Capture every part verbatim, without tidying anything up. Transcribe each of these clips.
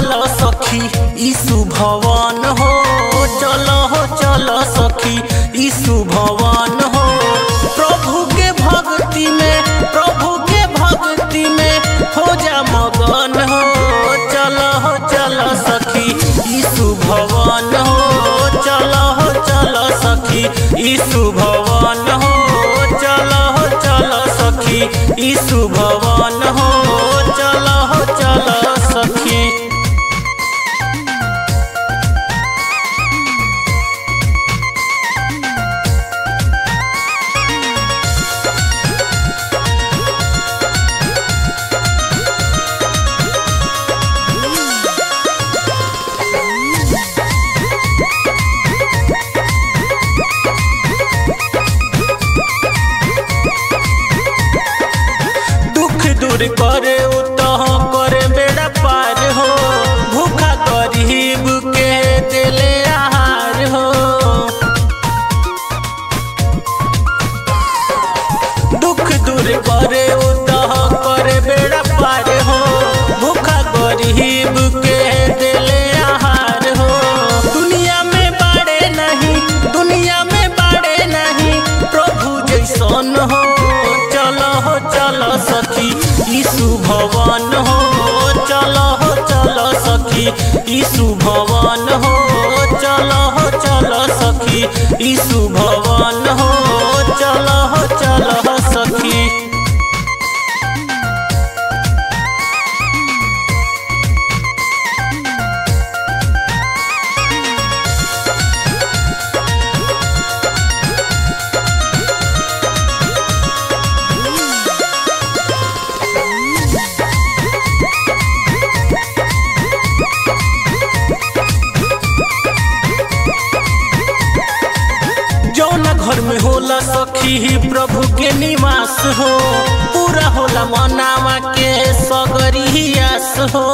चलो सखी यीशु भवन हो, चलो हो चलो सखी यीशु भवन हो। प्रभु के भक्ति में प्रभु के भक्ति में हो जा मगन हो, चलो हो चलो सखी यीशु भवन हो, चलो हो चलो सखी यीशु भवन हो, चलो हो चलो सखी यीशु भवन हो, चलो हो चलो सखी। दूर करे उतह करे बेड़ा पार हो, भूखा गरीब के दिले आहार हो। दुख दूर करे उतह करे बेड़ा पार हो, भूखा गरीब के दिले आहार हो। दुनिया में बाड़े नहीं दुनिया में बाड़े नहीं प्रभु जैसन हो, चलो हो चलो सखी यीशु भवन हो, चलो हो चलो सखी यीशु भवन हो, चलो हो चलो सखी यीशु भवन हो, चलो हो चलो सखी। घर में होला सखी प्रभु के निवास हो, पूरा होला मनावा के सगरी आस हो।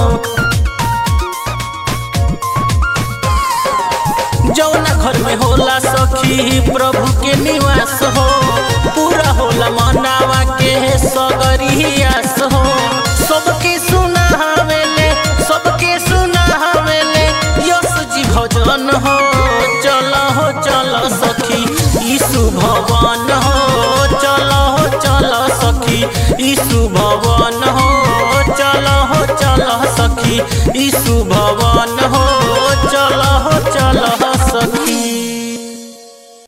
जौना घर में होला सखी प्रभु के निवास हो, पूरा होला मनावा के सगरी आस हो। सबके सुना हवेले सबके सुना हवेले यस जी भजन हो, चलो हो चलो सखी यीशु भवन हो, चलो हो चलो सखी यीशु भवन हो, चलो हो चलो सखी यीशु भवन